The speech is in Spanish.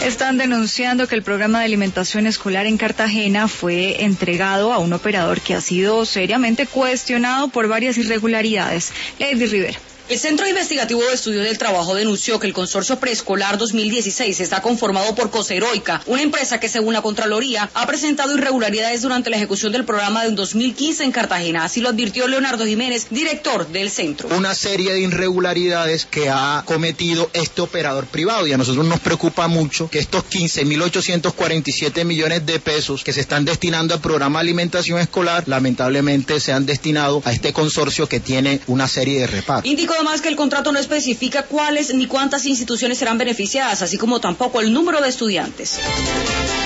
Están denunciando que el programa de alimentación escolar en Cartagena fue entregado a un operador que ha sido seriamente cuestionado por varias irregularidades. Lady Rivera. El Centro Investigativo de Estudios del Trabajo denunció que el Consorcio Preescolar 2016 está conformado por Coseroica, una empresa que según la Contraloría ha presentado irregularidades durante la ejecución del programa de 2015 en Cartagena. Así lo advirtió Leonardo Jiménez, director del centro. Una serie de irregularidades que ha cometido este operador privado, y a nosotros nos preocupa mucho que estos 15.847 millones de pesos que se están destinando al programa de alimentación escolar lamentablemente se han destinado a este consorcio que tiene una serie de reparos. Indicó además que el contrato no especifica cuáles ni cuántas instituciones serán beneficiadas, así como tampoco el número de estudiantes.